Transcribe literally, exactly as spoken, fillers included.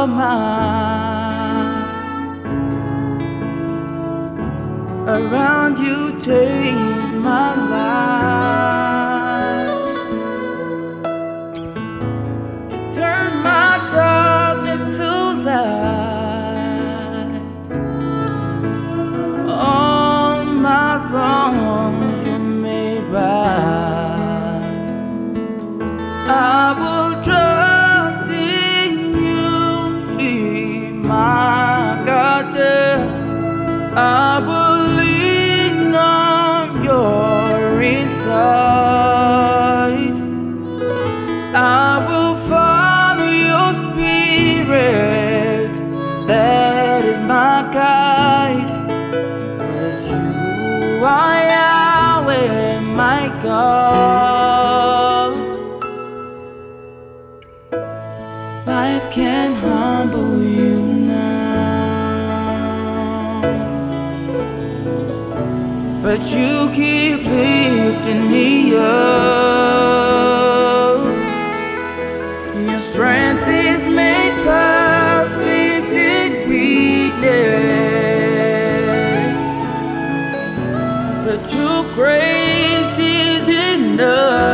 your mind. Around you take my life. You turn my darkness to light. All my wrongs you made right. I will trust in you, see my God there. I will lean on your insight. I will follow your spirit, that is my guide. 'Cause you are Yahweh, my God. Life can humble you now, but you keep lifting me up. Your strength is made perfect in weakness, but your grace is enough.